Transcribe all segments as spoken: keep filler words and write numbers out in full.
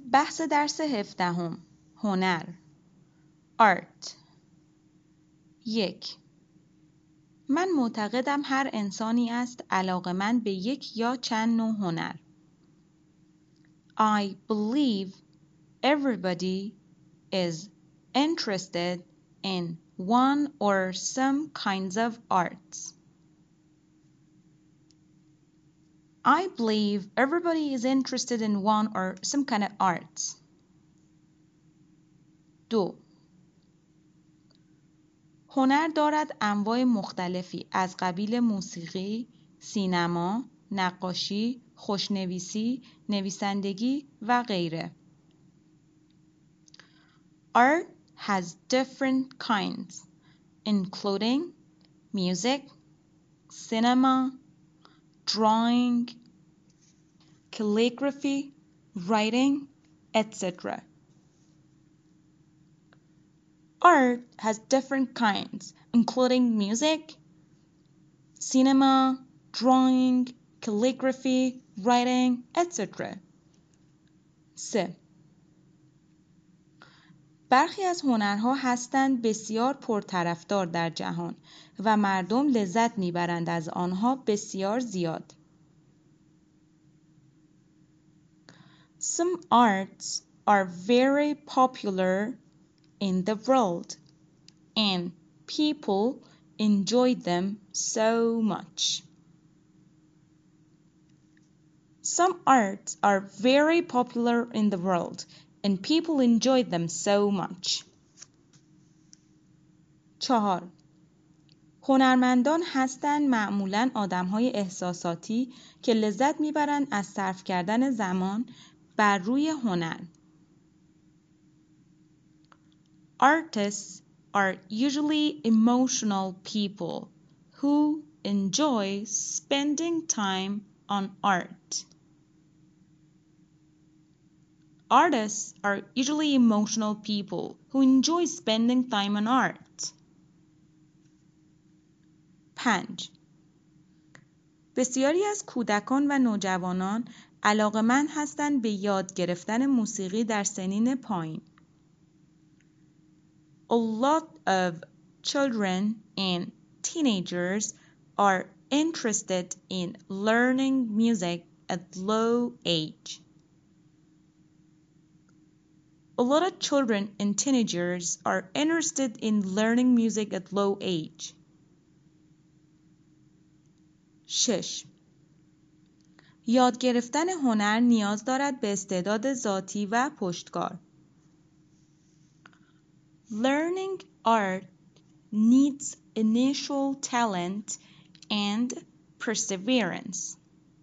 بحث درس هفدهم هنر Art یک من معتقدم هر انسانی است علاقه‌مند به یک یا چند نوع هنر. I believe everybody is interested in one or some kinds of arts. I believe everybody is interested in one or some kind of arts. دو هنر دارد انواع مختلفی از قبیل موسیقی، سینما، نقاشی، خوشنویسی، نویسندگی و غیره. Art has different kinds, including music, cinema, drawing, calligraphy, writing, et cetera. Art has different kinds, including music, cinema, drawing, calligraphy, writing, et cetera. سه. برخی از هنرها هستند بسیار پرطرفدار در جهان و مردم لذت میبرند از آنها بسیار زیاد. Some arts are very popular in the world and people enjoy them so much. Some arts are very popular in the world and people enjoy them so much. چهار. هنرمندان هستند معمولاً آدم‌های احساساتی که لذت می‌برند از صرف کردن زمان بر روی هنر. Artists are usually emotional people who enjoy spending time on art. Artists are usually emotional people who enjoy spending time on art. پنج. بسیاری از کودکان و نوجوانان علاقه‌مند هستند به یاد گرفتن موسیقی در سنین پایین. A lot of children and teenagers are interested in learning music at low age. A lot of children and teenagers are interested in learning music at low age. شش. یاد گرفتن هنر نیاز دارد به استعداد ذاتی و پشتکار. Learning art needs initial talent and perseverance.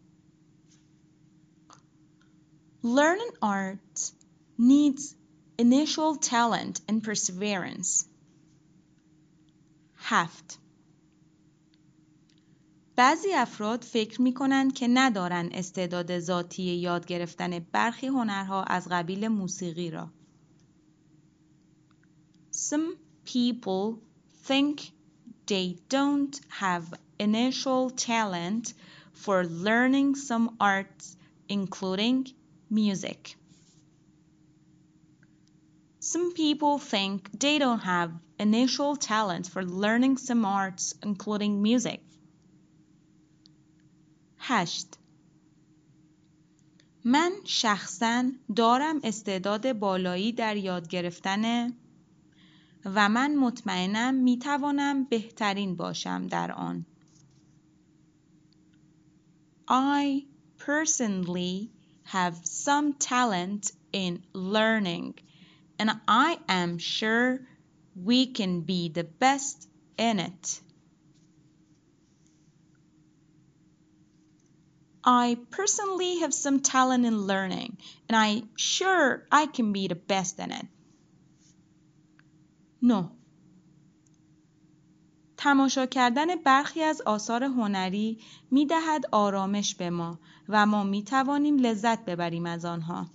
Learning art needs initial talent and perseverance. هفت. بعضی افراد فکر می کنند که ندارند استعداد ذاتی یاد گرفتن برخی هنرها از قبیل موسیقی را. Some people think they don't have initial talent for learning some arts, including music. Some people think they don't have initial talent for learning some arts, including music. هشت. من شخصاً دارم استعداد بالایی در یاد گرفتن و من مطمئنم میتوانم بهترین باشم در آن. I personally have some talent in learning and I am sure we can be the best in it. I personally have some talent in learning and I'm sure I can be the best in it. نه. تماشا کردن برخی از آثار هنری می دهد آرامش به ما و ما می توانیم لذت ببریم از آنها.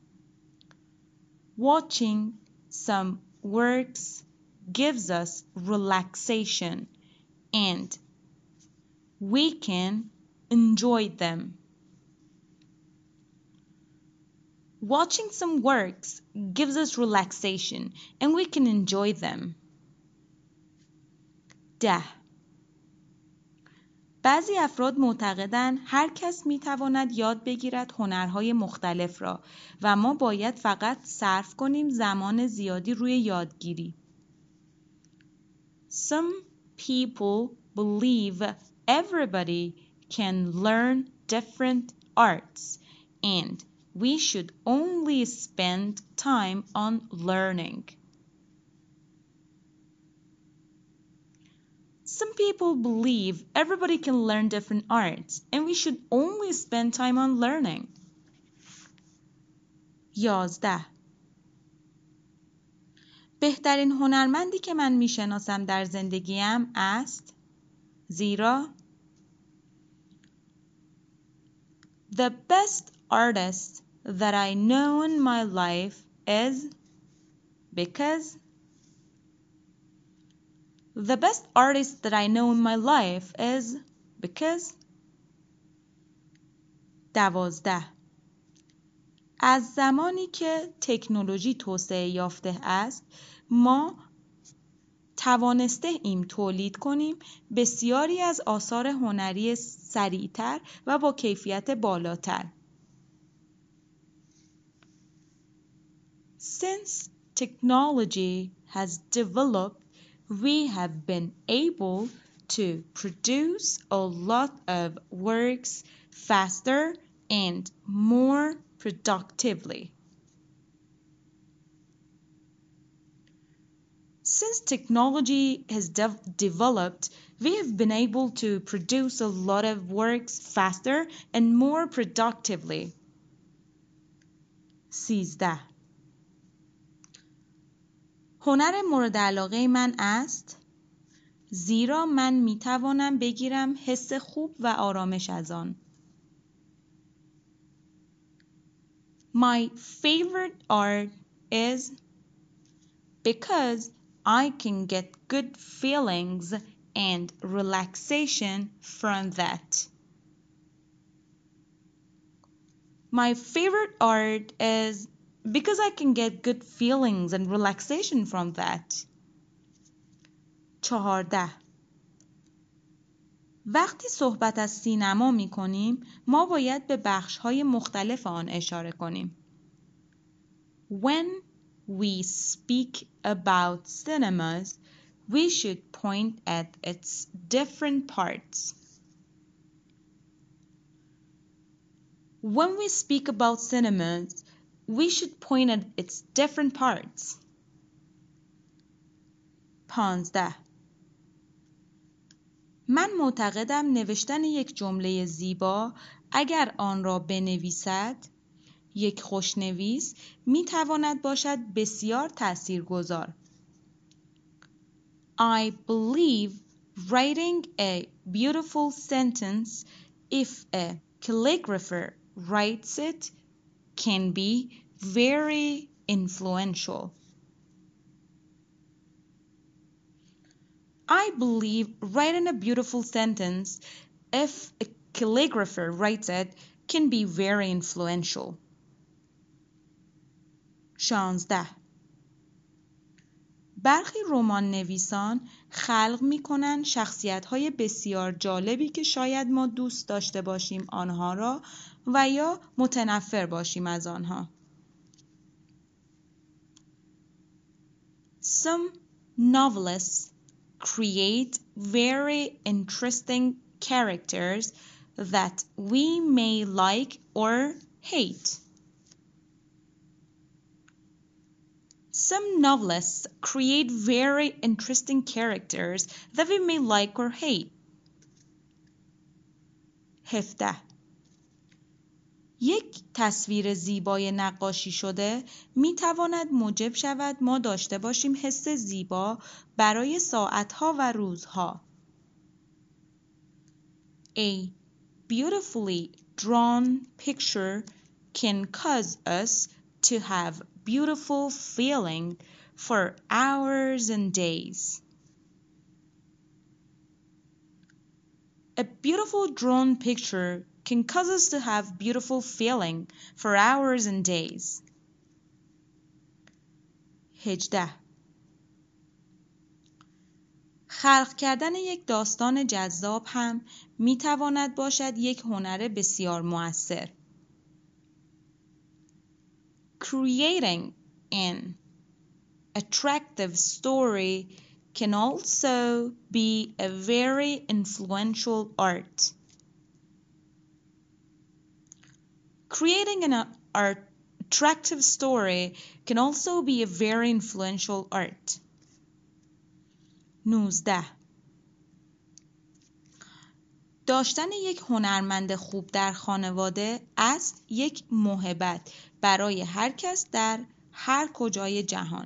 Watching some works gives us relaxation and we can enjoy them. Watching some works gives us relaxation and we can enjoy them. ده. بعضی افراد معتقدند هر کس میتواند یاد بگیرد هنرهای مختلف را و ما باید فقط صرف کنیم زمان زیادی روی یادگیری. Some people believe everybody can learn different arts and we should only spend time on learning. Some people believe everybody can learn different arts and we should only spend time on learning. یازده. بهترین هنرمندی که من میشناسم در زندگیم است زیرا The best artist that I know in my life is because The best artist that I know in my life is because دوازده. از زمانی که تکنولوژی توسعه یافته است ما توانسته ایم تولید کنیم بسیاری از آثار هنری سریعتر و با کیفیت بالاتر. Since technology has developed, we have been able to produce a lot of works faster and more productively. Since technology has de- developed, we have been able to produce a lot of works faster and more productively. سیزده. هنر مورد علاقه من است زیرا من می توانم بگیرم حس خوب و آرامش از آن. My favorite art is because I can get good feelings and relaxation from that. My favorite art is because I can get good feelings and relaxation from that. چهارده. وقتی صحبت از سینما می کنیم ما باید به بخش‌های مختلف آن اشاره کنیم. When we speak about cinemas, we should point at its different parts. When we speak about cinemas, we should point at its different parts. پانزده. من معتقدم نوشتن یک جمله زیبا اگر آن را بنویسد یک خوشنویس می تواند باشد بسیار تاثیرگذار. I believe writing a beautiful sentence if a calligrapher writes it can be very influential. I believe writing a beautiful sentence if a calligrapher writes it can be very influential. شانزده. برخی رمان نویسان خلق می کنند شخصیت های بسیار جالبی که شاید ما دوست داشته باشیم آنها را و یا متنفر باشیم از آنها. Some novelists create very interesting characters that we may like or hate. Some novelists create very interesting characters that we may like or hate. هفده. یک تصویر زیبای نقاشی شده می تواند موجب شود ما داشته باشیم حس زیبا برای ساعتها و روزها. A beautifully drawn picture can cause us to have beautiful feeling for hours and days. A beautiful drawn picture can cause us to have beautiful feeling for hours and days. هجده. خلق کردن یک داستان جذاب هم می تواند باشد یک هنر بسیار مؤثر. Creating an attractive story can also be a very influential art. Creating an art, attractive story can also be a very influential art. نوزده. داشتن یک هنرمند خوب در خانواده است یک موهبت برای هر کس در هر کجای جهان.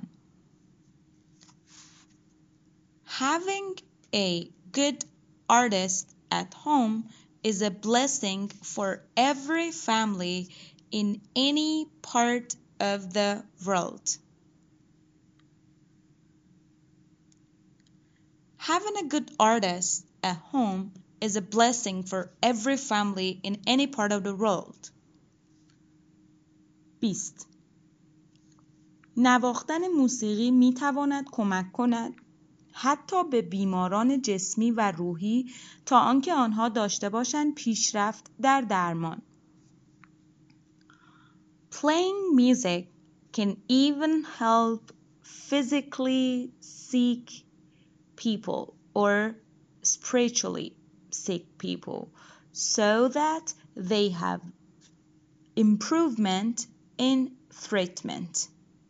Having a good artist at home is a blessing for every family in any part of the world. Having a good artist at home is a blessing for every family in any part of the world. بیست. نواختن موسیقی می تواند کمک کند حتی به بیماران جسمی و روحی تا آنکه آنها داشته باشند پیشرفت در درمان. Playing music can even help physically sick people or spiritually sick people so that they have improvement in treatment.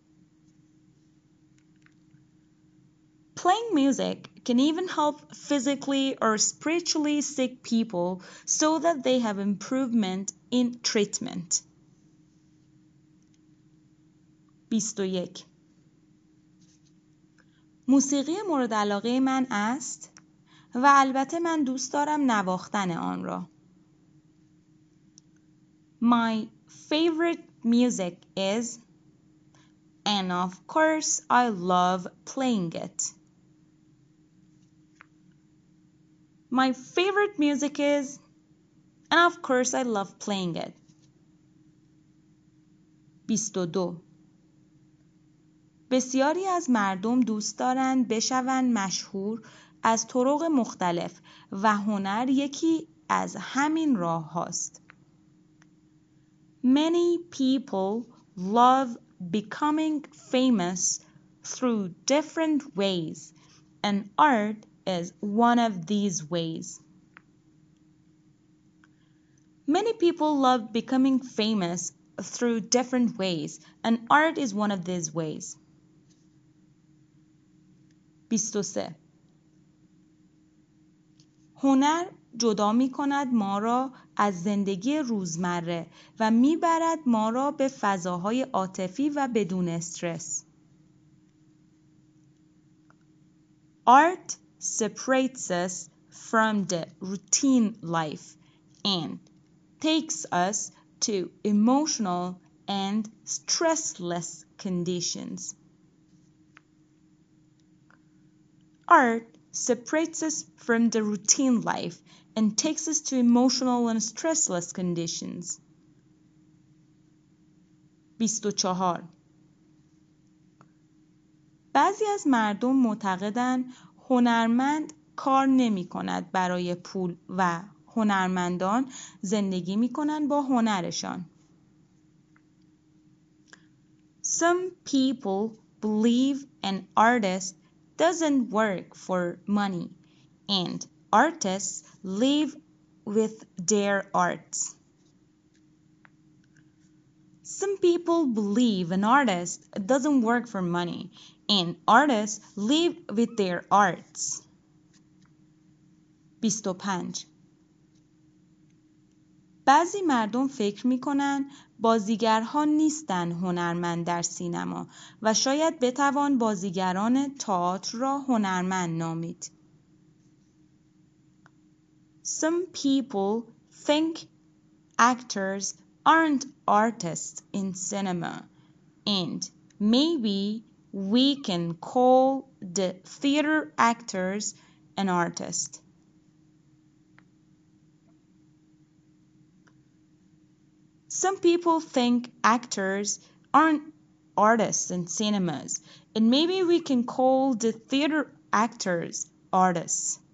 Playing music can even help physically or spiritually sick people so that they have improvement in treatment. بیست و یک. موسیقی مورد علاقه من است و البته من دوست دارم نواختن آن را. My favorite music is, and of course I love playing it. My favorite music is, and of course I love playing it. بیست و دو. بسیاری از مردم دوست دارند بشوند مشهور از طرق مختلف و هنر یکی از همین راه هاست. Many people love becoming famous through different ways, and art is one of these ways. Many people love becoming famous through different ways, and art is one of these ways. بیست و سه. هنر جدا می کند ما را از زندگی روزمره و می برد ما را به فضاهای عاطفی و بدون استرس. Art separates us from the routine life and takes us to emotional and stressless conditions. Art separates us from the routine life and takes us to emotional and stressless conditions. بیست و چهار. بعضی از مردم معتقدند هنرمند کار نمی کند برای پول و هنرمندان زندگی می کنند با هنرشان. Some people believe an artist doesn't work for money and artists live with their arts. Some people believe an artist doesn't work for money and artists live with their arts. بیست و پنج. بعضی مردم فکر می‌کنند بازیگرها نیستند هنرمند در سینما و شاید بتوان بازیگران تئاتر را هنرمند نامید. Some people think actors aren't artists in cinema and maybe we can call the theater actors an artist. Some people think actors aren't artists in cinemas, and maybe we can call the theater actors artists.